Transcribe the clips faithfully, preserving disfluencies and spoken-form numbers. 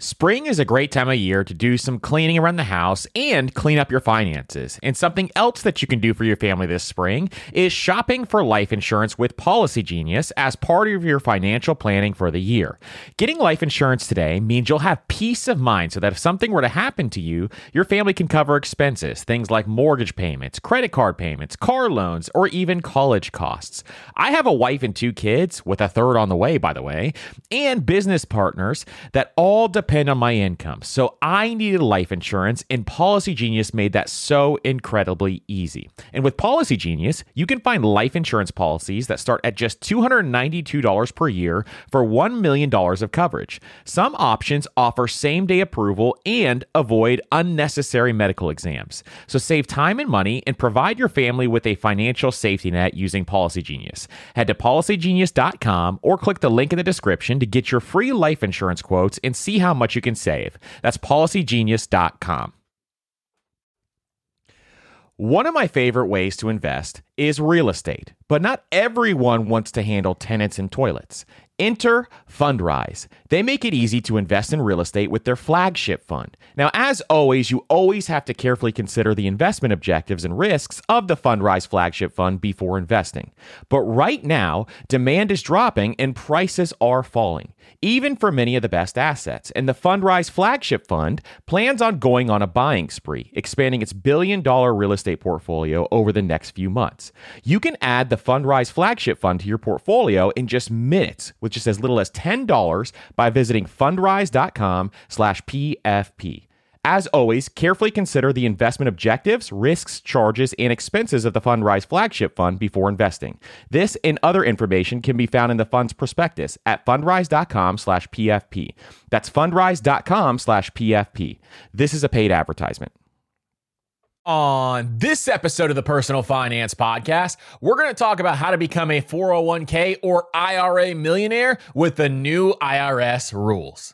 Spring is a great time of year to do some cleaning around the house and clean up your finances. And something else that you can do for your family this spring is shopping for life insurance with Policy Genius as part of your financial planning for the year. Getting life insurance today means you'll have peace of mind so that if something were to happen to you, your family can cover expenses, things like mortgage payments, credit card payments, car loans, or even college costs. I have a wife and two kids, with a third on the way, by the way, and business partners that all depend on my income. So I needed life insurance, and Policy Genius made that so incredibly easy. And with Policy Genius, you can find life insurance policies that start at just two hundred ninety-two dollars per year for one million dollars of coverage. Some options offer same-day approval and avoid unnecessary medical exams. So save time and money and provide your family with a financial safety net using Policy Genius. Head to policy genius dot com or click the link in the description to get your free life insurance quotes and see how much you can save. That's policy genius dot com. One of my favorite ways to invest is real estate, but not everyone wants to handle tenants and toilets. Enter Fundrise. They make it easy to invest in real estate with their flagship fund. Now, as always, you always have to carefully consider the investment objectives and risks of the Fundrise flagship fund before investing. But right now, demand is dropping and prices are falling, even for many of the best assets. And the Fundrise flagship fund plans on going on a buying spree, expanding its billion dollar real estate portfolio over the next few months. You can add the Fundrise flagship fund to your portfolio in just minutes with just as little as ten dollars by visiting fundrise dot com slash P F P. As always, carefully consider the investment objectives, risks, charges, and expenses of the Fundrise flagship fund before investing. This and other information can be found in the fund's prospectus at fundrise dot com slash P F P. That's fundrise dot com slash P F P. This is a paid advertisement. On this episode of the Personal Finance Podcast, we're going to talk about how to become a four oh one k or I R A millionaire with the new I R S rules.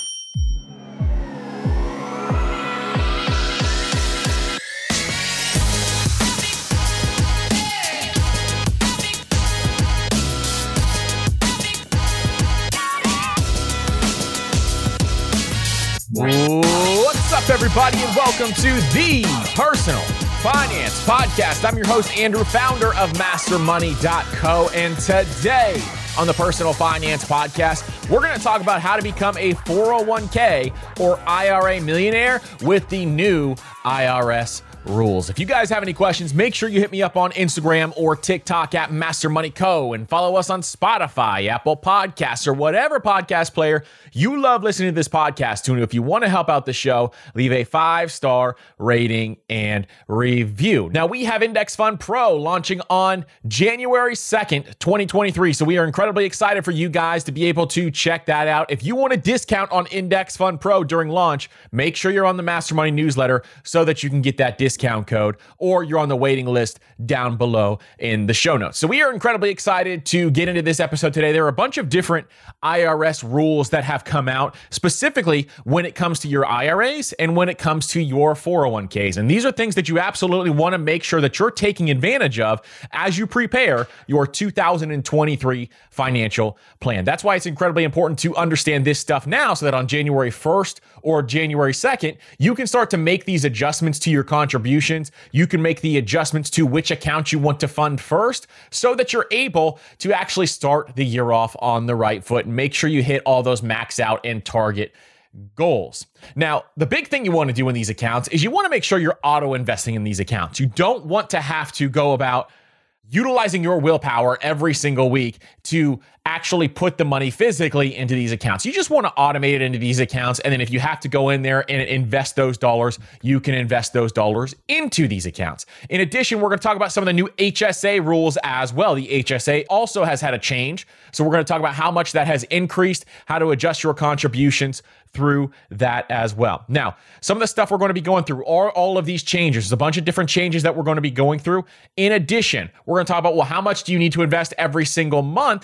What's up, everybody, and welcome to the Personal Finance Podcast. I'm your host, Andrew, founder of master money dot co, and today on the Personal Finance Podcast, we're going to talk about how to become a four oh one k or I R A millionaire with the new I R S rules. If you guys have any questions, make sure you hit me up on Instagram or TikTok at Master Money Co, and follow us on Spotify, Apple Podcasts, or whatever podcast player you love listening to this podcast to. And if you want to help out the show, leave a five-star rating and review. Now, we have Index Fund Pro launching on January second, twenty twenty-three. So we are incredibly excited for you guys to be able to check that out. If you want a discount on Index Fund Pro during launch, make sure you're on the Master Money newsletter so that you can get that discount discount code, or you're on the waiting list down below in the show notes. So we are incredibly excited to get into this episode today. There are a bunch of different I R S rules that have come out, specifically when it comes to your I R As and when it comes to your four oh one k's. And these are things that you absolutely want to make sure that you're taking advantage of as you prepare your two thousand twenty-three financial plan. That's why it's incredibly important to understand this stuff now, so that on January first or January second, you can start to make these adjustments to your contributions. You can make the adjustments to which account you want to fund first, so that you're able to actually start the year off on the right foot and make sure you hit all those max out and target goals. Now, the big thing you want to do in these accounts is you want to make sure you're auto investing in these accounts. You don't want to have to go about utilizing your willpower every single week to actually put the money physically into these accounts. You just want to automate it into these accounts. And then if you have to go in there and invest those dollars, you can invest those dollars into these accounts. In addition, we're going to talk about some of the new H S A rules as well. The H S A also has had a change. So we're going to talk about how much that has increased, how to adjust your contributions through that as well. Now, some of the stuff we're going to be going through are all of these changes. There's a bunch of different changes that we're going to be going through. In addition, we're going to talk about, well, how much do you need to invest every single month so that you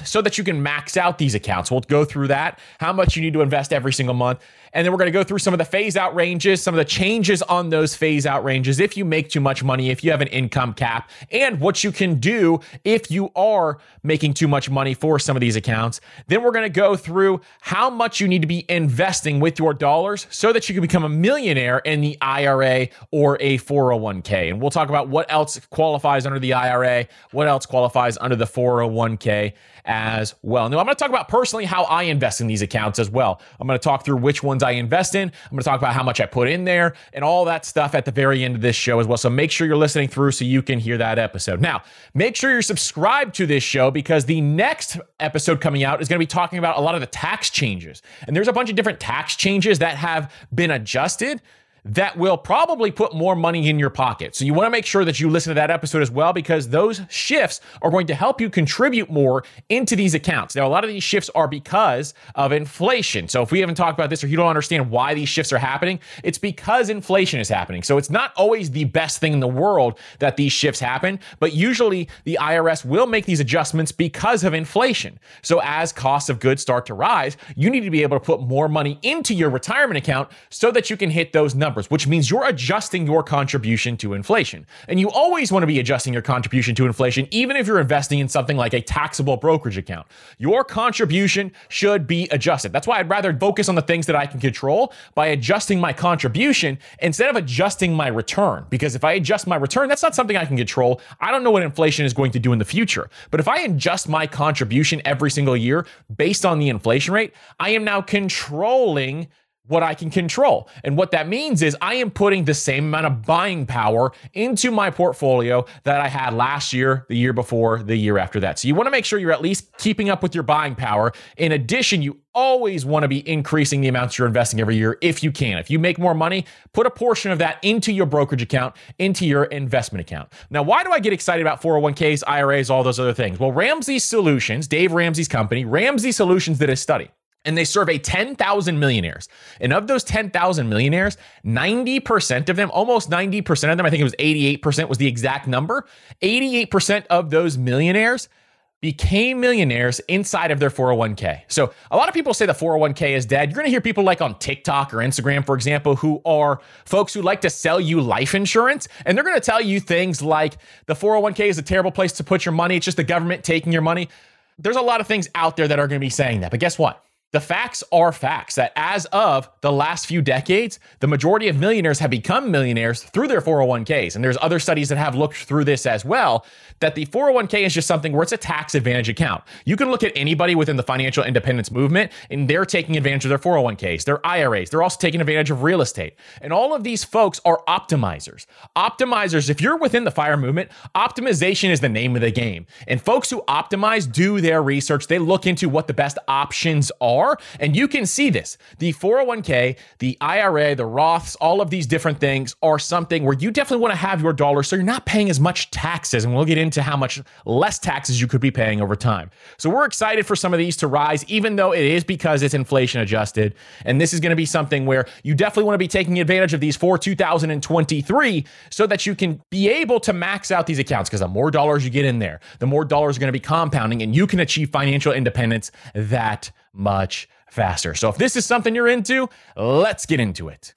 can max out these accounts. We'll go through that, how much you need to invest every single month. And then we're going to go through some of the phase out ranges, some of the changes on those phase out ranges if you make too much money, if you have an income cap, and what you can do if you are making too much money for some of these accounts. Then we're going to go through how much you need to be investing with your dollars so that you can become a millionaire in the I R A or a four oh one k. And we'll talk about what else qualifies under the I R A, what else qualifies under the four oh one k as well. Now, I'm going to talk about personally how I invest in these accounts as well. I'm going to talk through which ones I invest in. I'm going to talk about how much I put in there and all that stuff at the very end of this show as well. So make sure you're listening through so you can hear that episode. Now, make sure you're subscribed to this show because the next episode coming out is going to be talking about a lot of the tax changes. And there's a bunch of different tax changes that have been adjusted that will probably put more money in your pocket. So you want to make sure that you listen to that episode as well, because those shifts are going to help you contribute more into these accounts. Now, a lot of these shifts are because of inflation. So if we haven't talked about this or you don't understand why these shifts are happening, it's because inflation is happening. So it's not always the best thing in the world that these shifts happen, but usually the I R S will make these adjustments because of inflation. So as costs of goods start to rise, you need to be able to put more money into your retirement account so that you can hit those numbers, which means you're adjusting your contribution to inflation. And you always want to be adjusting your contribution to inflation, even if you're investing in something like a taxable brokerage account. Your contribution should be adjusted. That's why I'd rather focus on the things that I can control by adjusting my contribution instead of adjusting my return. Because if I adjust my return, that's not something I can control. I don't know what inflation is going to do in the future. But if I adjust my contribution every single year based on the inflation rate, I am now controlling what I can control. And what that means is I am putting the same amount of buying power into my portfolio that I had last year, the year before, the year after that. So you want to make sure you're at least keeping up with your buying power. In addition, you always want to be increasing the amounts you're investing every year if you can. If you make more money, put a portion of that into your brokerage account, into your investment account. Now, why do I get excited about four oh one k's, I R As, all those other things? Well, Ramsey Solutions, Dave Ramsey's company, Ramsey Solutions did a study. And they surveyed ten thousand millionaires. And of those ten thousand millionaires, ninety percent of them, almost ninety percent of them, I think it was eighty-eight percent was the exact number, eighty-eight percent of those millionaires became millionaires inside of their four oh one k. So a lot of people say the four oh one k is dead. You're going to hear people like on TikTok or Instagram, for example, who are folks who like to sell you life insurance. And they're going to tell you things like the four oh one k is a terrible place to put your money. It's just the government taking your money. There's a lot of things out there that are going to be saying that. But guess what? The facts are facts that as of the last few decades, the majority of millionaires have become millionaires through their four oh one k's. And there's other studies that have looked through this as well, that the four oh one k is just something where it's a tax advantage account. You can look at anybody within the financial independence movement and they're taking advantage of their four oh one k's, their I R As. They're also taking advantage of real estate. And all of these folks are optimizers. Optimizers, if you're within the FIRE movement, optimization is the name of the game. And folks who optimize do their research. They look into what the best options are. And you can see this. The four oh one k, the I R A, the Roths, all of these different things are something where you definitely want to have your dollars so you're not paying as much taxes. And we'll get into how much less taxes you could be paying over time. So we're excited for some of these to rise, even though it is because it's inflation adjusted. And this is going to be something where you definitely want to be taking advantage of these for two thousand twenty-three so that you can be able to max out these accounts, because the more dollars you get in there, the more dollars are going to be compounding and you can achieve financial independence that much faster. So if this is something you're into, let's get into it.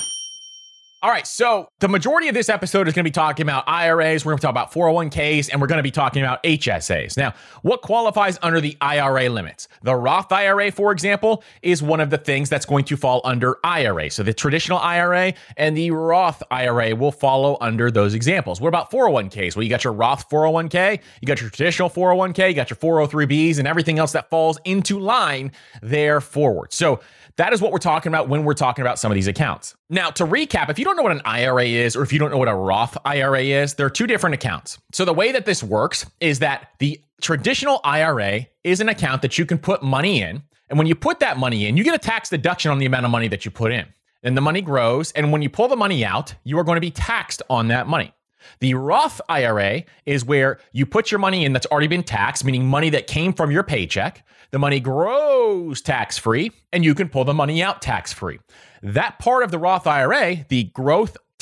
All right, so the majority of this episode is going to be talking about I R As, we're going to talk about four oh one k's, and we're going to be talking about H S As. Now, what qualifies under the I R A limits? The Roth I R A, for example, is one of the things that's going to fall under I R A. So the traditional I R A and the Roth I R A will follow under those examples. What about four oh one k's? Well, you got your Roth four oh one k, you got your traditional four oh one k, you got your four oh three b's, and everything else that falls into line there forward. So that is what we're talking about when we're talking about some of these accounts. Now, to recap, if you don't know what an I R A is, or if you don't know what a Roth I R A is, there are two different accounts. So the way that this works is that the traditional I R A is an account that you can put money in. And when you put that money in, you get a tax deduction on the amount of money that you put in. And the money grows. And when you pull the money out, you are going to be taxed on that money. The Roth I R A is where you put your money in that's already been taxed, meaning money that came from your paycheck. The money grows tax-free, and you can pull the money out tax-free. That part of the Roth I R A, the growth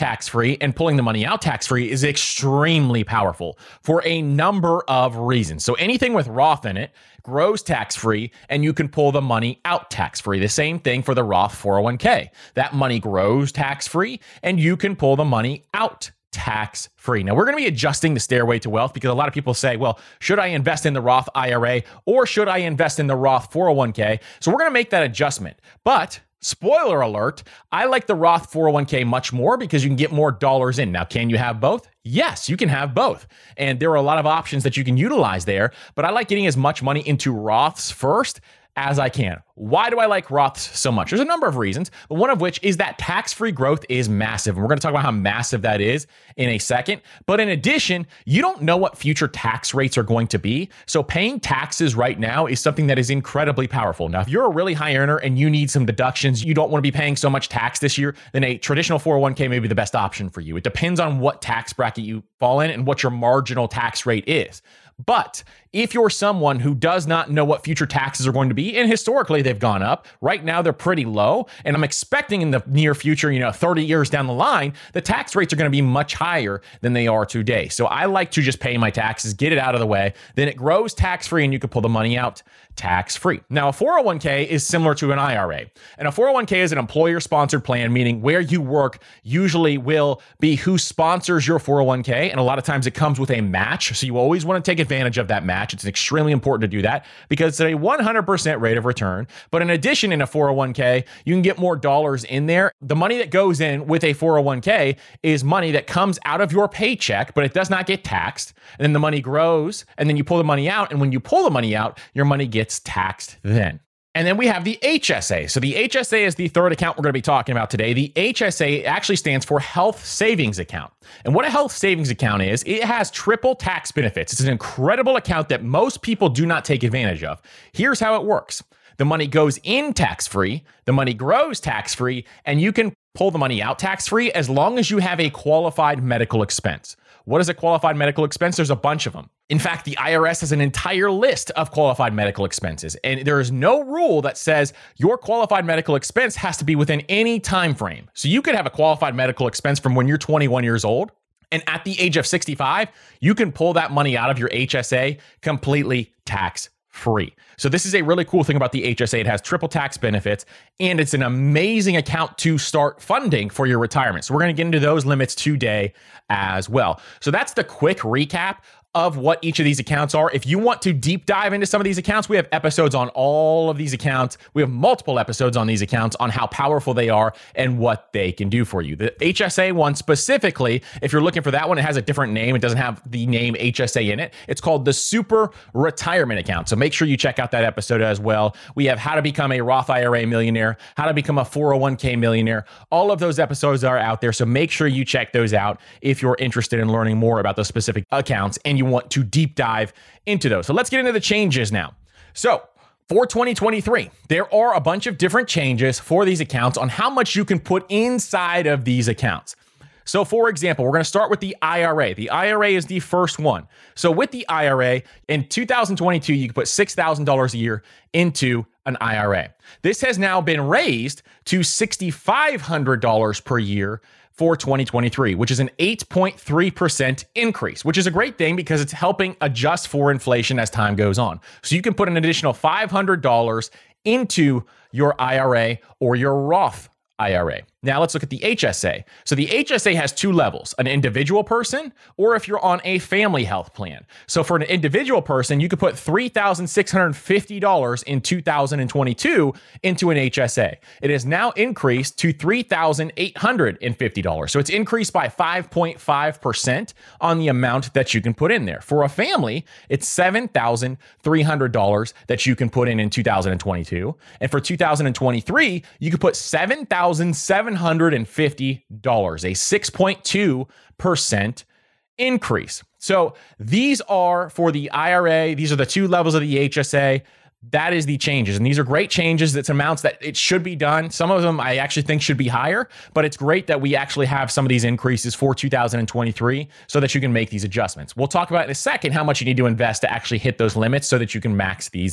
tax-free and pulling the money out tax-free is extremely powerful for a number of reasons. So anything with Roth in it grows tax-free and you can pull the money out tax-free. The same thing for the Roth four oh one k. That money grows tax-free and you can pull the money out tax-free. Now, we're going to be adjusting the stairway to wealth because a lot of people say, well, should I invest in the Roth I R A or should I invest in the Roth four oh one k? So we're going to make that adjustment. But spoiler alert, I like the Roth four oh one k much more because you can get more dollars in. Now, can you have both? Yes, you can have both. And there are a lot of options that you can utilize there, but I like getting as much money into Roths first as I can. Why do I like Roths so much? There's a number of reasons, but one of which is that tax-free growth is massive. And we're going to talk about how massive that is in a second. But in addition, you don't know what future tax rates are going to be. So paying taxes right now is something that is incredibly powerful. Now, if you're a really high earner and you need some deductions, you don't want to be paying so much tax this year, then a traditional four oh one k may be the best option for you. It depends on what tax bracket you fall in and what your marginal tax rate is. But if you're someone who does not know what future taxes are going to be, and historically they've gone up, right now they're pretty low, and I'm expecting in the near future, you know, thirty years down the line, the tax rates are going to be much higher than they are today. So I like to just pay my taxes, get it out of the way, then it grows tax-free and you can pull the money out tax-free. Now, a four oh one k is similar to an I R A, and a four oh one k is an employer-sponsored plan, meaning where you work usually will be who sponsors your four oh one k, and a lot of times it comes with a match, so you always want to take advantage of that match. It's extremely important to do that because it's a one hundred percent rate of return. But in addition, in a four oh one k, you can get more dollars in there. The money that goes in with a four oh one k is money that comes out of your paycheck, but it does not get taxed. And then the money grows, and then you pull the money out. And when you pull the money out, your money gets taxed then. And then we have the H S A. So the H S A is the third account we're going to be talking about today. The H S A actually stands for Health Savings Account. And what a health savings account is, it has triple tax benefits. It's an incredible account that most people do not take advantage of. Here's how it works. The money goes in tax-free, the money grows tax-free, and you can pull the money out tax-free as long as you have a qualified medical expense. What is a qualified medical expense? There's a bunch of them. In fact, the I R S has an entire list of qualified medical expenses, and there is no rule that says your qualified medical expense has to be within any time frame. So you could have a qualified medical expense from when you're twenty-one years old, and at the age of sixty-five, you can pull that money out of your H S A completely tax-free. So this is a really cool thing about the H S A. It has triple tax benefits, and it's an amazing account to start funding for your retirement. So we're going to get into those limits today as well. So that's the quick recap of what each of these accounts are. If you want to deep dive into some of these accounts, we have episodes on all of these accounts. We have multiple episodes on these accounts on how powerful they are and what they can do for you. The H S A one specifically, if you're looking for that one, it has a different name. It doesn't have the name H S A in it. It's called the Super Retirement Account. So make sure you check out that episode as well. We have how to become a Roth I R A millionaire, how to become a four oh one k millionaire. All of those episodes are out there. So make sure you check those out if you're interested in learning more about those specific accounts and you want to deep dive into those. So let's get into the changes now. So for twenty twenty-three, there are a bunch of different changes for these accounts on how much you can put inside of these accounts. So for example, we're going to start with the I R A. The I R A is the first one. So with the I R A, in two thousand twenty-two, you can put six thousand dollars a year into an I R A. This has now been raised to six thousand five hundred dollars per year for twenty twenty-three, which is an eight point three percent increase, which is a great thing because it's helping adjust for inflation as time goes on. So you can put an additional five hundred dollars into your I R A or your Roth I R A. Now let's look at the H S A. So the H S A has two levels, an individual person, or if you're on a family health plan. So for an individual person, you could put three thousand six hundred fifty dollars in two thousand twenty-two into an H S A. It is now increased to three thousand eight hundred fifty dollars. So it's increased by five point five percent on the amount that you can put in there. For a family, it's seven thousand three hundred dollars that you can put in in two thousand twenty-two. And for two thousand twenty-three, you could put seven thousand seven hundred fifty dollars, a six point two percent increase. So these are for the I R A. These are the two levels of the H S A. That is the changes. And these are great changes. It's amounts that it should be done. Some of them I actually think should be higher, but it's great that we actually have some of these increases for two thousand twenty-three so that you can make these adjustments. We'll talk about in a second how much you need to invest to actually hit those limits so that you can max these out.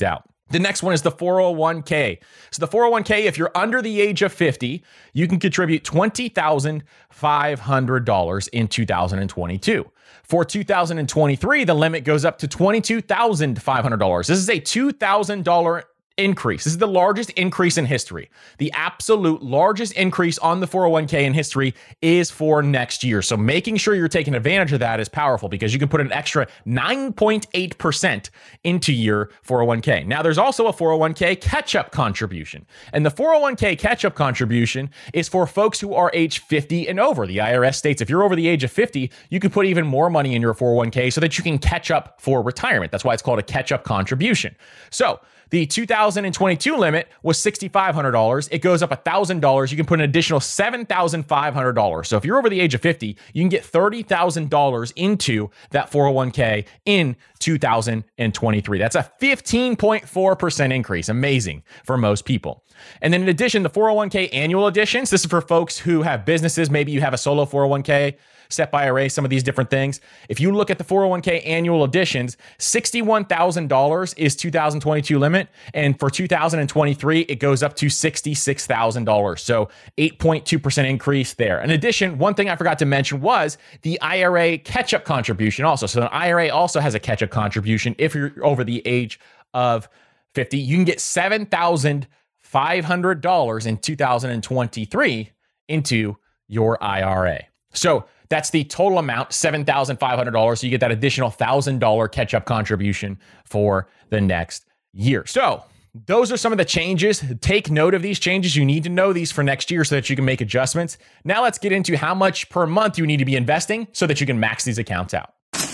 The next one is the four oh one k. So the four oh one k, if you're under the age of fifty, you can contribute twenty thousand five hundred dollars in two thousand twenty-two. For two thousand twenty-three, the limit goes up to twenty-two thousand five hundred dollars. This is a two thousand dollars increase. This is the largest increase in history. The absolute largest increase on the four oh one k in history is for next year. So making sure you're taking advantage of that is powerful because you can put an extra nine point eight percent into your four oh one k. Now, there's also a four oh one k catch-up contribution. And the four oh one k catch-up contribution is for folks who are age fifty and over. The I R S states if you're over the age of fifty, you can put even more money in your four oh one k so that you can catch up for retirement. That's why it's called a catch-up contribution. So the two thousand twenty-two limit was six thousand five hundred dollars. It goes up one thousand dollars. You can put an additional seven thousand five hundred dollars. So if you're over the age of fifty, you can get thirty thousand dollars into that four oh one k in two thousand twenty-three. That's a fifteen point four percent increase. Amazing for most people. And then in addition, the four oh one k annual additions, this is for folks who have businesses. Maybe you have a solo four oh one k, S E P I R A, some of these different things. If you look at the four oh one k annual additions, sixty-one thousand dollars is two thousand twenty-two limit. And for two thousand twenty-three, it goes up to sixty-six thousand dollars. So eight point two percent increase there. In addition, one thing I forgot to mention was the I R A catch-up contribution also. So an I R A also has a catch-up contribution. If you're over the age of fifty, you can get seven thousand five hundred dollars in two thousand twenty-three into your I R A. So that's the total amount, seven thousand five hundred dollars. So you get that additional one thousand dollars catch-up contribution for the next year. So those are some of the changes. Take note of these changes. You need to know these for next year so that you can make adjustments. Now let's get into how much per month you need to be investing so that you can max these accounts out.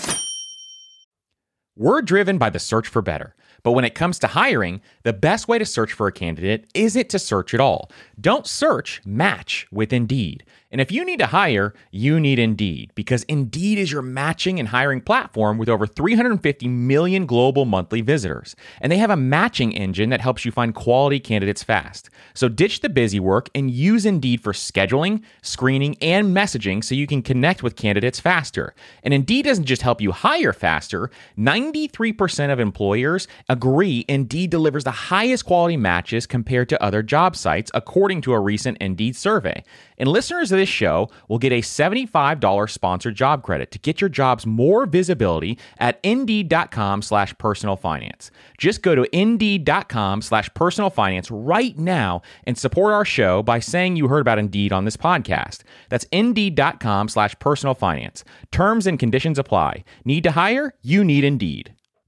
We're driven by the search for better. But when it comes to hiring, the best way to search for a candidate isn't to search at all. Don't search, match with Indeed. And if you need to hire, you need Indeed, because Indeed is your matching and hiring platform with over three hundred fifty million global monthly visitors. And they have a matching engine that helps you find quality candidates fast. So ditch the busy work and use Indeed for scheduling, screening, and messaging so you can connect with candidates faster. And Indeed doesn't just help you hire faster. ninety-three percent of employers agree Indeed delivers the highest quality matches compared to other job sites, according to a recent Indeed survey. And listeners of this show will get a seventy-five dollars sponsored job credit to get your jobs more visibility at Indeed.com slash personal finance. Just go to Indeed.com slash personal finance right now and support our show by saying you heard about Indeed on this podcast. That's Indeed.com slash personal finance. Terms and conditions apply. Need to hire? You need Indeed.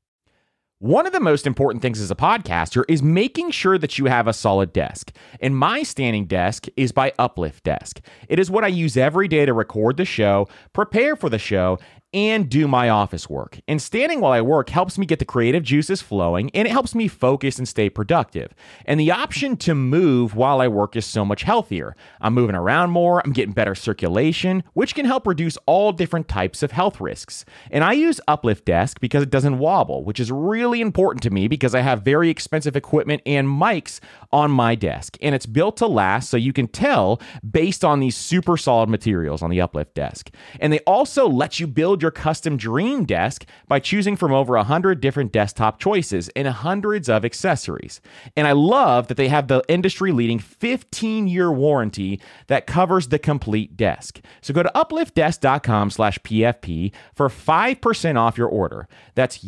One of the most important things as a podcaster is making sure that you have a solid desk. And my standing desk is by Uplift Desk. It is what I use every day to record the show, prepare for the show, and do my office work. And standing while I work helps me get the creative juices flowing, and it helps me focus and stay productive. And the option to move while I work is so much healthier. I'm moving around more, I'm getting better circulation, which can help reduce all different types of health risks. And I use Uplift Desk because it doesn't wobble, which is really important to me because I have very expensive equipment and mics on my desk. And it's built to last, so you can tell based on these super solid materials on the Uplift Desk. And they also let you build your custom dream desk by choosing from over one hundred different desktop choices and hundreds of accessories. And I love that they have the industry-leading fifteen-year warranty that covers the complete desk. So go to upliftdesk.com slash PFP for five percent off your order. That's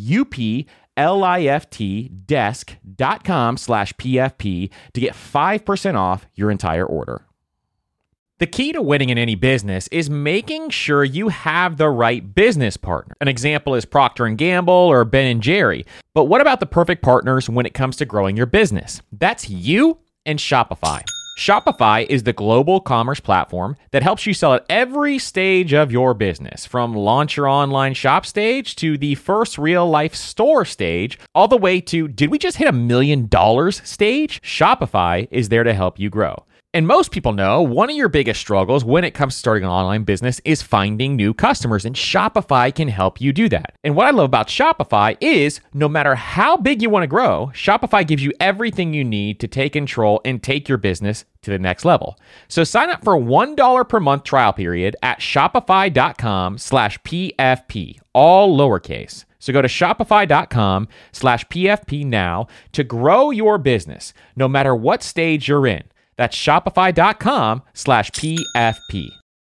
U-P-L-I-F-T desk.com slash PFP to get five percent off your entire order. The key to winning in any business is making sure you have the right business partner. An example is Procter and Gamble or Ben and Jerry. But what about the perfect partners when it comes to growing your business? That's you and Shopify. Shopify is the global commerce platform that helps you sell at every stage of your business, from launch your online shop stage to the first real life store stage, all the way to did we just hit a million dollars stage? Shopify is there to help you grow. And most people know one of your biggest struggles when it comes to starting an online business is finding new customers, and Shopify can help you do that. And what I love about Shopify is no matter how big you want to grow, Shopify gives you everything you need to take control and take your business to the next level. So sign up for a one dollar per month trial period at shopify.com slash PFP, all lowercase. So go to shopify.com slash PFP now to grow your business, no matter what stage you're in. That's shopify.com slash PFP.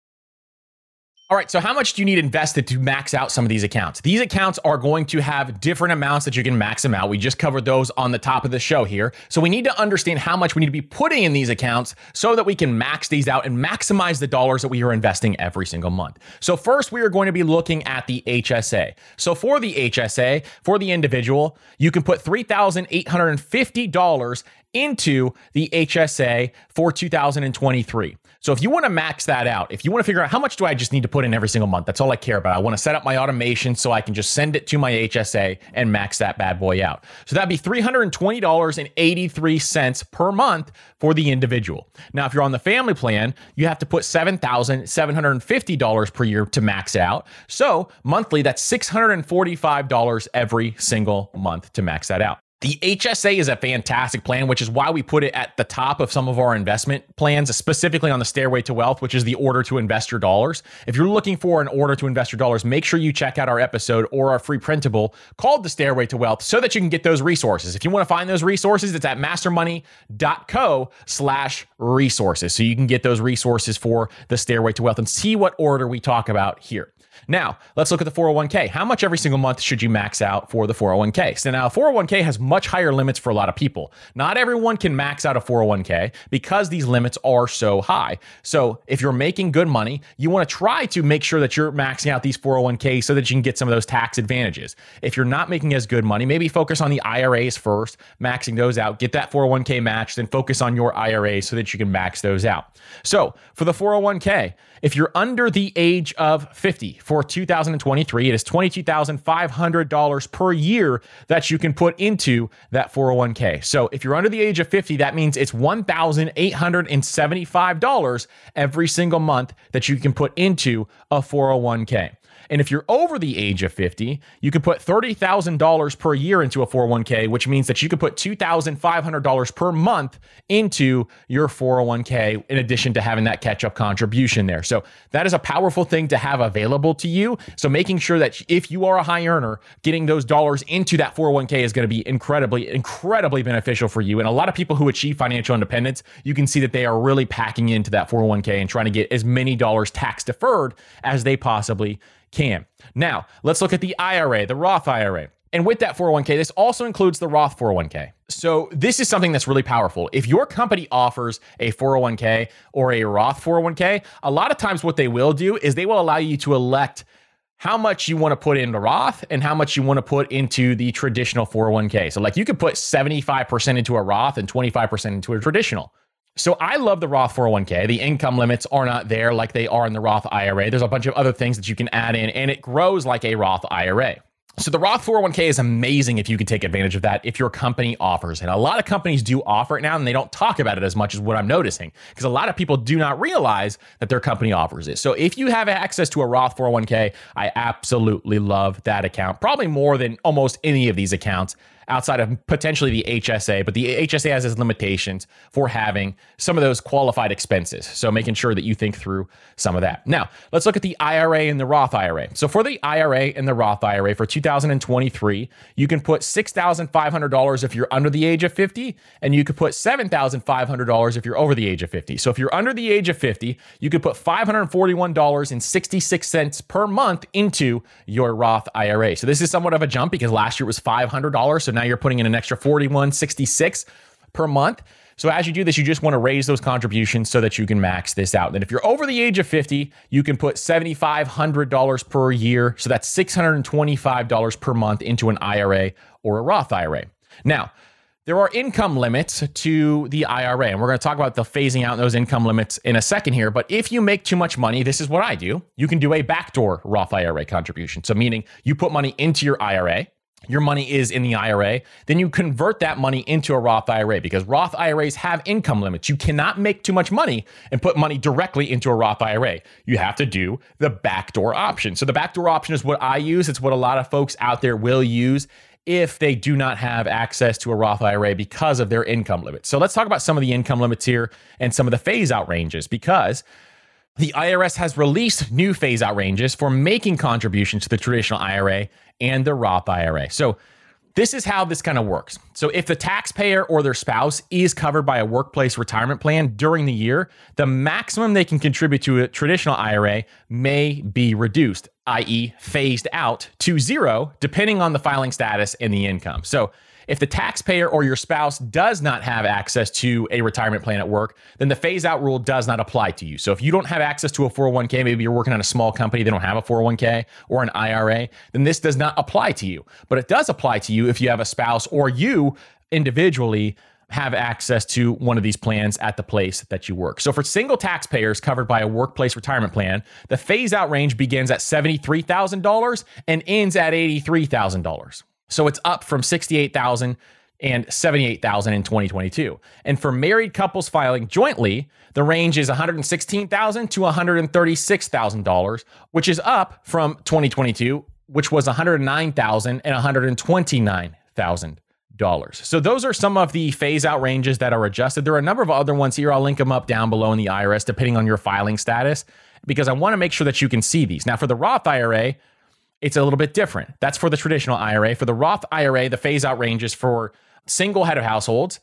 All right, so how much do you need invested to max out some of these accounts? These accounts are going to have different amounts that you can max them out. We just covered those on the top of the show here. So we need to understand how much we need to be putting in these accounts so that we can max these out and maximize the dollars that we are investing every single month. So first, we are going to be looking at the H S A. So for the H S A, for the individual, you can put three thousand eight hundred fifty dollars into the H S A for two thousand twenty-three. So if you want to max that out, if you want to figure out how much do I just need to put in every single month, that's all I care about. I want to set up my automation so I can just send it to my H S A and max that bad boy out. So that'd be three hundred twenty dollars and eighty-three cents per month for the individual. Now, if you're on the family plan, you have to put seven thousand seven hundred fifty dollars per year to max out. So monthly, that's six hundred forty-five dollars every single month to max that out. The H S A is a fantastic plan, which is why we put it at the top of some of our investment plans, specifically on the Stairway to Wealth, which is the order to invest your dollars. If you're looking for an order to invest your dollars, make sure you check out our episode or our free printable called the Stairway to Wealth so that you can get those resources. If you want to find those resources, it's at mastermoney.co slash resources. So you can get those resources for the Stairway to Wealth and see what order we talk about here. Now, let's look at the four oh one k. How much every single month should you max out for the four oh one k? So now, four oh one k has much higher limits for a lot of people. Not everyone can max out a four oh one k because these limits are so high. So if you're making good money, you want to try to make sure that you're maxing out these four oh one k so that you can get some of those tax advantages. If you're not making as good money, maybe focus on the I R As first, maxing those out, get that four oh one k matched, then focus on your I R As so that you can max those out. So for the four oh one k, if you're under the age of fifty for two thousand twenty-three, it is twenty-two thousand five hundred dollars per year that you can put into that four oh one k. So if you're under the age of fifty, that means it's one thousand eight hundred seventy-five dollars every single month that you can put into a four oh one k. And if you're over the age of fifty, you can put thirty thousand dollars per year into a four oh one k, which means that you could put two thousand five hundred dollars per month into your four oh one k, in addition to having that catch-up contribution there. So that is a powerful thing to have available to you. So making sure that if you are a high earner, getting those dollars into that four oh one k is going to be incredibly, incredibly beneficial for you. And a lot of people who achieve financial independence, you can see that they are really packing into that four oh one k and trying to get as many dollars tax deferred as they possibly can. Now, let's look at the I R A, the Roth I R A. And with that four oh one k, this also includes the Roth four oh one k. So this is something that's really powerful. If your company offers a four oh one k or a Roth four oh one k, a lot of times what they will do is they will allow you to elect how much you want to put into Roth and how much you want to put into the traditional four oh one k. So like you could put seventy-five percent into a Roth and twenty-five percent into a traditional. So I love the Roth four oh one k. The income limits are not there like they are in the Roth I R A. There's a bunch of other things that you can add in, and it grows like a Roth I R A. So the Roth four oh one k is amazing if you can take advantage of that, if your company offers it. A lot of companies do offer it now, and they don't talk about it as much as what I'm noticing, because a lot of people do not realize that their company offers it. So if you have access to a Roth four oh one k, I absolutely love that account, probably more than almost any of these accounts outside of potentially the H S A, but the H S A has its limitations for having some of those qualified expenses. So making sure that you think through some of that. Now, let's look at the I R A and the Roth I R A. So for the I R A and the Roth I R A for two thousand twenty-three, you can put six thousand five hundred dollars if you're under the age of fifty, and you could put seven thousand five hundred dollars if you're over the age of fifty. So if you're under the age of fifty, you could put five hundred forty-one dollars and sixty-six cents per month into your Roth I R A. So this is somewhat of a jump because last year it was five hundred dollars. So now you're putting in an extra forty-one dollars and sixty-six cents per month. So as you do this, you just want to raise those contributions so that you can max this out. And if you're over the age of fifty, you can put seven thousand five hundred dollars per year. So that's six hundred twenty-five dollars per month into an I R A or a Roth I R A. Now, there are income limits to the I R A, and we're going to talk about the phasing out those income limits in a second here. But if you make too much money, this is what I do. You can do a backdoor Roth I R A contribution. So meaning you put money into your I R A, your money is in the I R A, then you convert that money into a Roth I R A because Roth I R As have income limits. You cannot make too much money and put money directly into a Roth I R A. You have to do the backdoor option. So the backdoor option is what I use. It's what a lot of folks out there will use if they do not have access to a Roth I R A because of their income limits. So let's talk about some of the income limits here and some of the phase out ranges, because the I R S has released new phase-out ranges for making contributions to the traditional I R A and the Roth I R A. So this is how this kind of works. So if the taxpayer or their spouse is covered by a workplace retirement plan during the year, the maximum they can contribute to a traditional I R A may be reduced, that is phased out to zero, depending on the filing status and the income. So if the taxpayer or your spouse does not have access to a retirement plan at work, then the phase-out rule does not apply to you. So if you don't have access to a four oh one k, maybe you're working on a small company, they don't have a four oh one k or an I R A, then this does not apply to you. But it does apply to you if you have a spouse or you individually have access to one of these plans at the place that you work. So for single taxpayers covered by a workplace retirement plan, the phase-out range begins at seventy-three thousand dollars and ends at eighty-three thousand dollars. So it's up from sixty-eight thousand dollars and seventy-eight thousand dollars in twenty twenty-two. And for married couples filing jointly, the range is one hundred sixteen thousand dollars to one hundred thirty-six thousand dollars, which is up from twenty twenty-two, which was one hundred nine thousand dollars and one hundred twenty-nine thousand dollars. So those are some of the phase-out ranges that are adjusted. There are a number of other ones here. I'll link them up down below in the I R S, depending on your filing status, because I want to make sure that you can see these. Now, for the Roth I R A, it's a little bit different. That's for the traditional I R A. For the Roth I R A, the phase-out ranges for single head of households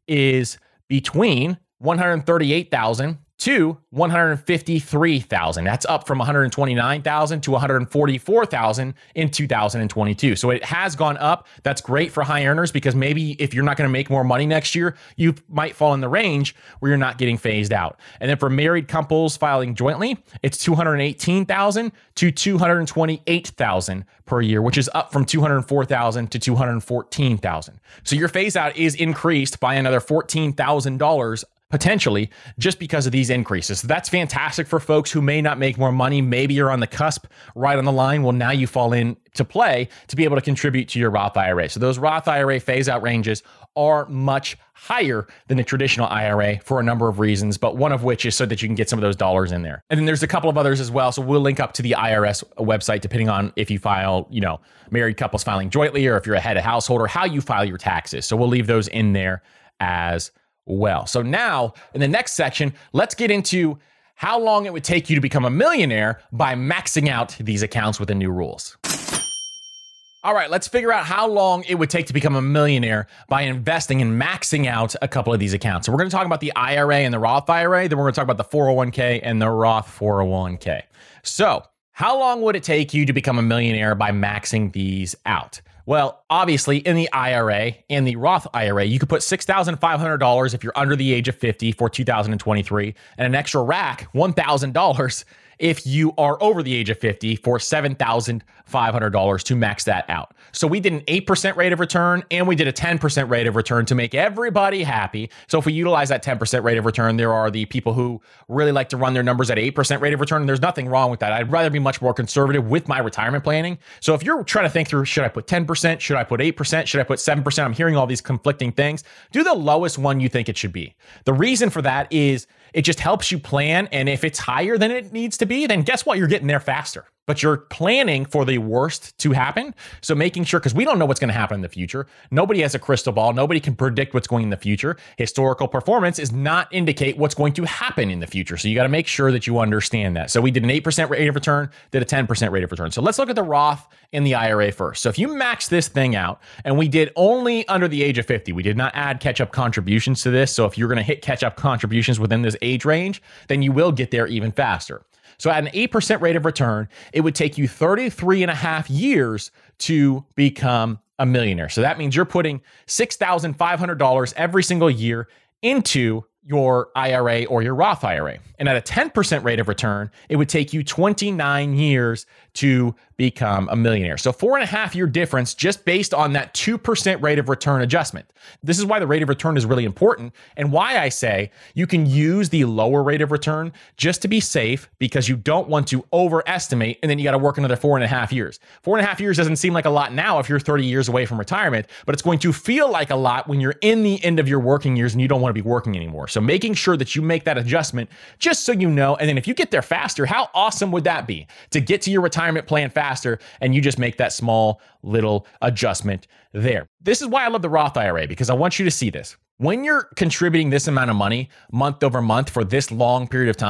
is between one hundred thirty-eight thousand dollars to one hundred fifty-three thousand dollars. That's up from one hundred twenty-nine thousand dollars to one hundred forty-four thousand dollars in two thousand twenty-two. So it has gone up. That's great for high earners because maybe if you're not going to make more money next year, you might fall in the range where you're not getting phased out. And then for married couples filing jointly, it's two hundred eighteen thousand dollars to two hundred twenty-eight thousand dollars per year, which is up from two hundred four thousand dollars to two hundred fourteen thousand dollars. So your phase out is increased by another fourteen thousand dollars potentially just because of these increases. So that's fantastic for folks who may not make more money. Maybe you're on the cusp, right on the line. Well, now you fall in to play to be able to contribute to your Roth I R A. So those Roth I R A phase out ranges are much higher than the traditional I R A for a number of reasons, but one of which is so that you can get some of those dollars in there. And then there's a couple of others as well. So we'll link up to the I R S website, depending on if you file, you know, married couples filing jointly, or if you're a head of household, or how you file your taxes. So we'll leave those in there as well. So now in the next section, let's get into how long it would take you to become a millionaire by maxing out these accounts with the new rules. All right, let's figure out how long it would take to become a millionaire by investing and maxing out a couple of these accounts. So we're going to talk about the I R A and the Roth I R A, then we're going to talk about the four oh one k and the Roth four oh one k. So how long would it take you to become a millionaire by maxing these out? Well, obviously, in the I R A and the Roth I R A, you could put six thousand five hundred dollars if you're under the age of fifty for two thousand twenty-three, and an extra rack, one thousand dollars, if you are over the age of fifty for seven thousand five hundred dollars to max that out. So we did an eight percent rate of return and we did a ten percent rate of return to make everybody happy. So if we utilize that ten percent rate of return, there are the people who really like to run their numbers at eight percent rate of return. And there's nothing wrong with that. I'd rather be much more conservative with my retirement planning. So if you're trying to think through, should I put ten percent? Should I put eight percent? Should I put seven percent? I'm hearing all these conflicting things. Do the lowest one you think it should be. The reason for that is it just helps you plan. And if it's higher than it needs to be, then guess what? You're getting there faster. But you're planning for the worst to happen. So making sure, because we don't know what's going to happen in the future. Nobody has a crystal ball. Nobody can predict what's going in the future. Historical performance does not indicate what's going to happen in the future. So you got to make sure that you understand that. So we did an eight percent rate of return, did a ten percent rate of return. So let's look at the Roth and the I R A first. So if you max this thing out, and we did only under the age of fifty, we did not add catch-up contributions to this. So if you're going to hit catch-up contributions within this age range, then you will get there even faster. So at an eight percent rate of return, it would take you thirty-three and a half years to become a millionaire. So that means you're putting six thousand five hundred dollars every single year into your I R A or your Roth I R A. And at a ten percent rate of return, it would take you twenty-nine years to become a millionaire. So four and a half year difference just based on that two percent rate of return adjustment. This is why the rate of return is really important and why I say you can use the lower rate of return just to be safe, because you don't want to overestimate and then you got to work another four and a half years. Four and a half years doesn't seem like a lot now if you're thirty years away from retirement, but it's going to feel like a lot when you're in the end of your working years and you don't want to be working anymore. So making sure that you make that adjustment just so you know, and then if you get there faster, how awesome would that be to get to your retirement plan faster and you just make that small little adjustment there. This is why I love the Roth I R A, because I want you to see this. When you're contributing this amount of money month over month for this long period of time,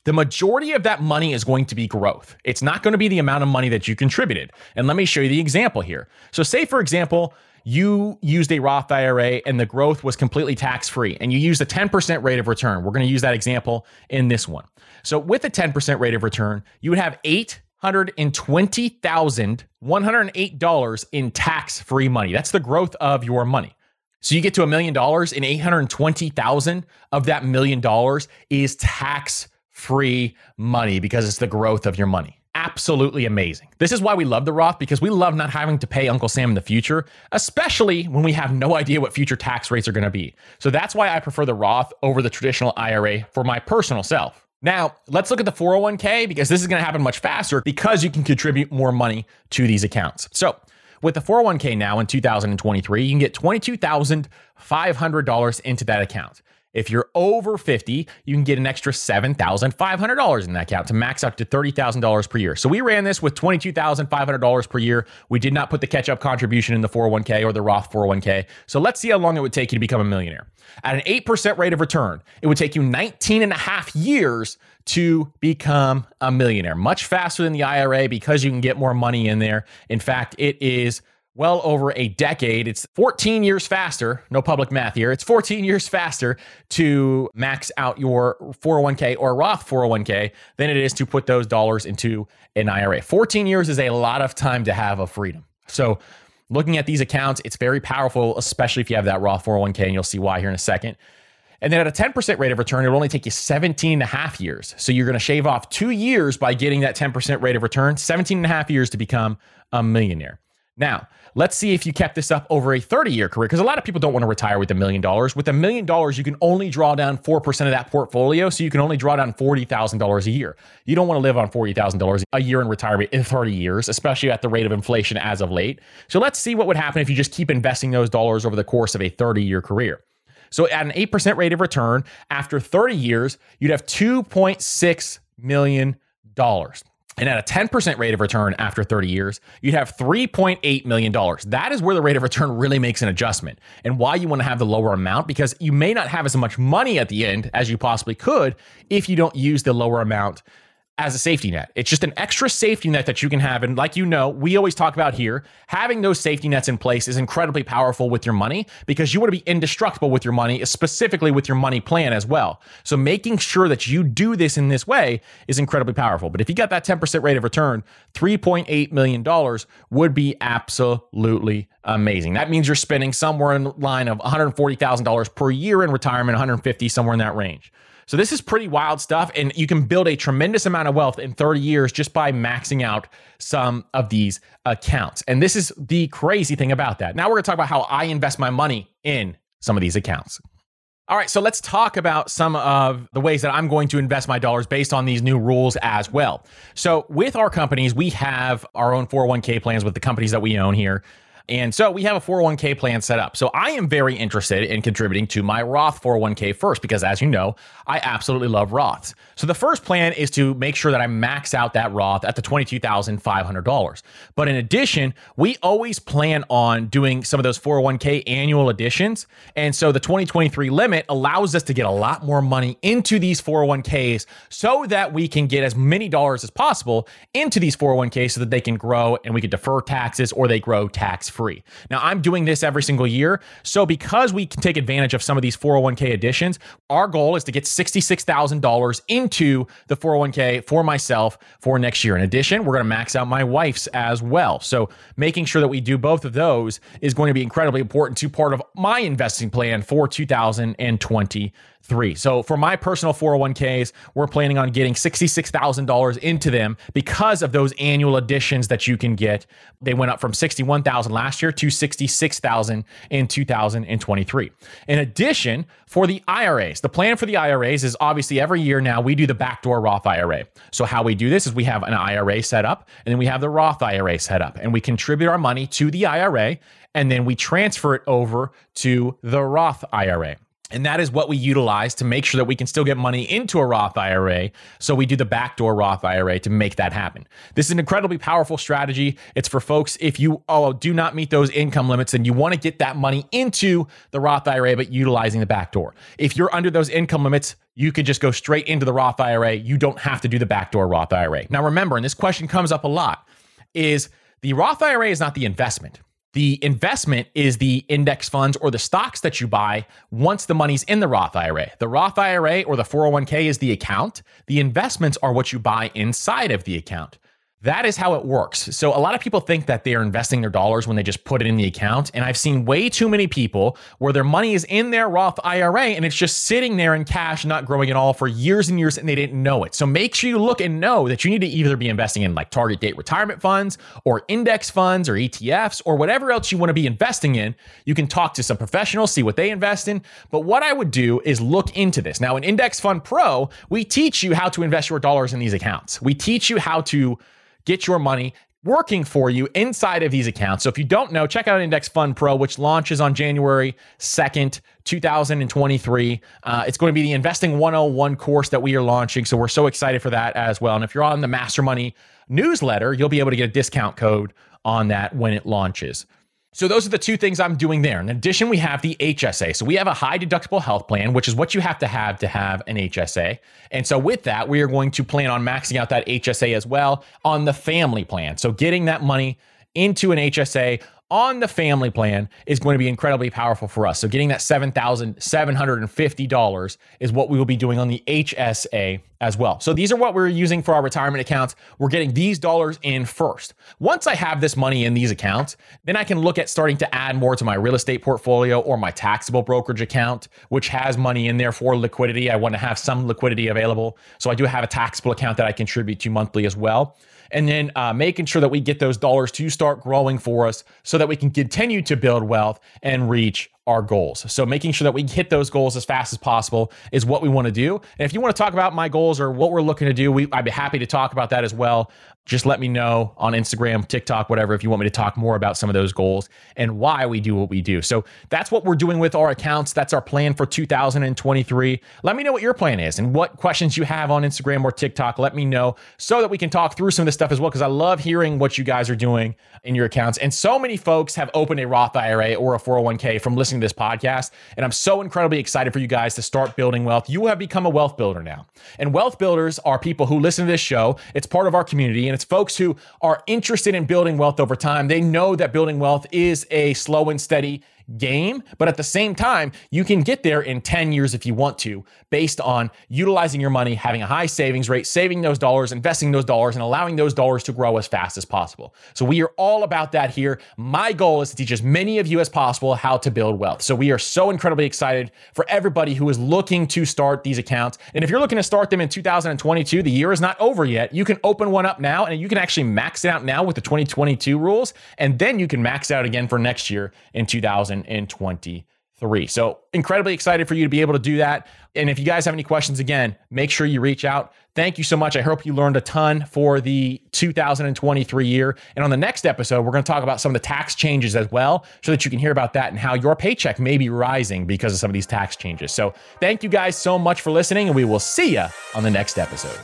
the majority of that money is going to be growth. It's not going to be the amount of money that you contributed. And let me show you the example here. So say, for example, you used a Roth I R A and the growth was completely tax-free and you used a ten percent rate of return. We're going to use that example in this one. So with a ten percent rate of return, you would have eight hundred twenty thousand one hundred eight dollars in tax-free money. That's the growth of your money. So you get to a million dollars and eight hundred twenty thousand of that million dollars is tax-free money because it's the growth of your money. Absolutely amazing. This is why we love the Roth, because we love not having to pay Uncle Sam in the future, especially when we have no idea what future tax rates are going to be. So that's why I prefer the Roth over the traditional I R A for my personal self. Now, let's look at the four oh one k, because this is going to happen much faster because you can contribute more money to these accounts. So with the four oh one k now in two thousand twenty-three, you can get twenty-two thousand five hundred dollars into that account. If you're over fifty, you can get an extra seven thousand five hundred dollars in that account to max out to thirty thousand dollars per year. So we ran this with twenty-two thousand five hundred dollars per year. We did not put the catch-up contribution in the four oh one k or the Roth four oh one k. So let's see how long it would take you to become a millionaire. At an eight percent rate of return, it would take you nineteen and a half years to become a millionaire. Much faster than the I R A because you can get more money in there. In fact, it is well over a decade. It's fourteen years faster. No public math here. It's fourteen years faster to max out your four oh one k or Roth four oh one k than it is to put those dollars into an I R A. fourteen years is a lot of time to have a freedom. So looking at these accounts, it's very powerful, especially if you have that Roth four oh one k, and you'll see why here in a second. And then at a ten percent rate of return, it will only take you seventeen and a half years. So you're going to shave off two years by getting that ten percent rate of return, seventeen and a half years to become a millionaire. Now, let's see if you kept this up over a thirty-year career, because a lot of people don't want to retire with a million dollars. With a million dollars, you can only draw down four percent of that portfolio, so you can only draw down forty thousand dollars a year. You don't want to live on forty thousand dollars a year in retirement in thirty years, especially at the rate of inflation as of late. So let's see what would happen if you just keep investing those dollars over the course of a thirty-year career. So at an eight percent rate of return, after thirty years, you'd have two point six million dollars. And at a ten percent rate of return after thirty years, you'd have three point eight million dollars. That is where the rate of return really makes an adjustment, and why you want to have the lower amount, because you may not have as much money at the end as you possibly could if you don't use the lower amount as a safety net. It's just an extra safety net that you can have. And like you know, we always talk about here, having those safety nets in place is incredibly powerful with your money, because you want to be indestructible with your money, specifically with your money plan as well. So making sure that you do this in this way is incredibly powerful. But if you got that ten percent rate of return, three point eight million dollars would be absolutely amazing. That means you're spending somewhere in the line of one hundred forty thousand dollars per year in retirement, one hundred fifty, somewhere in that range. So this is pretty wild stuff, and you can build a tremendous amount of wealth in thirty years just by maxing out some of these accounts. And this is the crazy thing about that. Now we're going to talk about how I invest my money in some of these accounts. All right, so let's talk about some of the ways that I'm going to invest my dollars based on these new rules as well. So with our companies, we have our own four oh one k plans with the companies that we own here. And so we have a four oh one k plan set up. So I am very interested in contributing to my Roth four oh one k first, because as you know, I absolutely love Roths. So the first plan is to make sure that I max out that Roth at the twenty-two thousand five hundred dollars. But in addition, we always plan on doing some of those four oh one k annual additions. And so the twenty twenty-three limit allows us to get a lot more money into these four oh one k's so that we can get as many dollars as possible into these four oh one k's so that they can grow and we can defer taxes, or they grow tax free. Now, I'm doing this every single year. So because we can take advantage of some of these four oh one k additions, our goal is to get sixty-six thousand dollars into the four oh one k for myself for next year. In addition, we're going to max out my wife's as well. So making sure that we do both of those is going to be incredibly important to part of my investing plan for two thousand twenty-three. So for my personal four oh one k's, we're planning on getting sixty-six thousand dollars into them because of those annual additions that you can get. They went up from sixty-one thousand last year to sixty-six thousand in two thousand twenty-three. In addition, for the I R As, the plan for the I R As is obviously every year now we do the backdoor Roth I R A. So how we do this is we have an I R A set up, and then we have the Roth I R A set up, and we contribute our money to the I R A, and then we transfer it over to the Roth I R A. And that is what we utilize to make sure that we can still get money into a Roth I R A. So we do the backdoor Roth I R A to make that happen. This is an incredibly powerful strategy. It's for folks, if you oh, do not meet those income limits and you want to get that money into the Roth I R A, but utilizing the backdoor. If you're under those income limits, you could just go straight into the Roth I R A. You don't have to do the backdoor Roth I R A. Now, remember, and this question comes up a lot, is the Roth I R A is not the investment. The investment is the index funds or the stocks that you buy once the money's in the Roth I R A. The Roth I R A or the four oh one k is the account. The investments are what you buy inside of the account. That is how it works. So a lot of people think that they are investing their dollars when they just put it in the account. And I've seen way too many people where their money is in their Roth I R A and it's just sitting there in cash, not growing at all for years and years, and they didn't know it. So make sure you look and know that you need to either be investing in like target date retirement funds or index funds or E T Fs or whatever else you want to be investing in. You can talk to some professionals, see what they invest in. But what I would do is look into this. Now in Index Fund Pro, we teach you how to invest your dollars in these accounts. We teach you how to get your money working for you inside of these accounts. So if you don't know, check out Index Fund Pro, which launches on January second, two thousand twenty-three. Uh, it's going to be the Investing one oh one course that we are launching. So we're so excited for that as well. And if you're on the Master Money newsletter, you'll be able to get a discount code on that when it launches. So those are the two things I'm doing there. In addition, we have the H S A. So we have a high deductible health plan, which is what you have to have to have an H S A. And so with that, we are going to plan on maxing out that H S A as well on the family plan. So getting that money into an H S A on the family plan is going to be incredibly powerful for us. So getting that seven thousand seven hundred fifty dollars is what we will be doing on the H S A as well. So these are what we're using for our retirement accounts. We're getting these dollars in first. Once I have this money in these accounts, then I can look at starting to add more to my real estate portfolio or my taxable brokerage account, which has money in there for liquidity. I want to have some liquidity available. So I do have a taxable account that I contribute to monthly as well. And then uh, making sure that we get those dollars to start growing for us so that we can continue to build wealth and reach our goals. So making sure that we hit those goals as fast as possible is what we want to do. And if you want to talk about my goals or what we're looking to do, we, I'd be happy to talk about that as well. Just let me know on Instagram, TikTok, whatever, if you want me to talk more about some of those goals and why we do what we do. So that's what we're doing with our accounts. That's our plan for two thousand twenty-three. Let me know what your plan is and what questions you have on Instagram or TikTok. Let me know so that we can talk through some of this stuff as well, because I love hearing what you guys are doing in your accounts. And so many folks have opened a Roth I R A or a four oh one k from listening to this podcast. And I'm so incredibly excited for you guys to start building wealth. You have become a wealth builder now. And wealth builders are people who listen to this show. It's part of our community. And it's folks who are interested in building wealth over time. They know that building wealth is a slow and steady game, but at the same time, you can get there in ten years if you want to, based on utilizing your money, having a high savings rate, saving those dollars, investing those dollars, and allowing those dollars to grow as fast as possible. So we are all about that here. My goal is to teach as many of you as possible how to build wealth. So we are so incredibly excited for everybody who is looking to start these accounts. And if you're looking to start them in two thousand twenty-two, the year is not over yet. You can open one up now, and you can actually max it out now with the twenty twenty-two rules, and then you can max out again for next year in two thousand twenty-three. So incredibly excited for you to be able to do that. And if you guys have any questions, again, make sure you reach out. Thank you so much. I hope you learned a ton for the two thousand twenty-three year. And on the next episode, we're going to talk about some of the tax changes as well, so that you can hear about that and how your paycheck may be rising because of some of these tax changes. So thank you guys so much for listening, and we will see you on the next episode.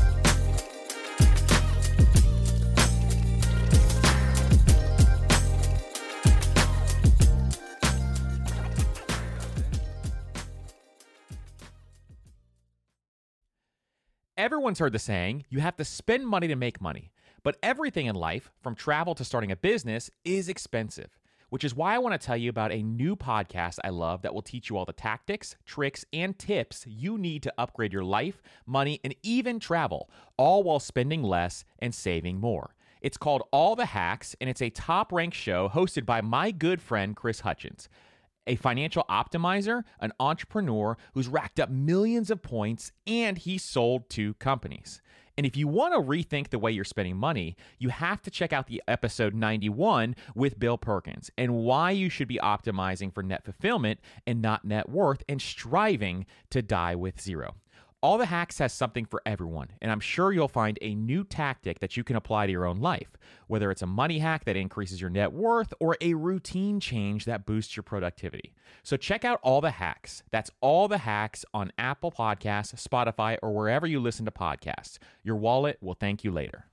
Everyone's heard the saying, you have to spend money to make money. But everything in life, from travel to starting a business, is expensive. Which is why I want to tell you about a new podcast I love that will teach you all the tactics, tricks, and tips you need to upgrade your life, money, and even travel, all while spending less and saving more. It's called All the Hacks, and it's a top-ranked show hosted by my good friend Chris Hutchins, a financial optimizer, an entrepreneur who's racked up millions of points, and he sold two companies. And if you want to rethink the way you're spending money, you have to check out the episode ninety-one with Bill Perkins and why you should be optimizing for net fulfillment and not net worth and striving to die with zero. All the Hacks has something for everyone, and I'm sure you'll find a new tactic that you can apply to your own life, whether it's a money hack that increases your net worth or a routine change that boosts your productivity. So check out All the Hacks. That's All the Hacks on Apple Podcasts, Spotify, or wherever you listen to podcasts. Your wallet will thank you later.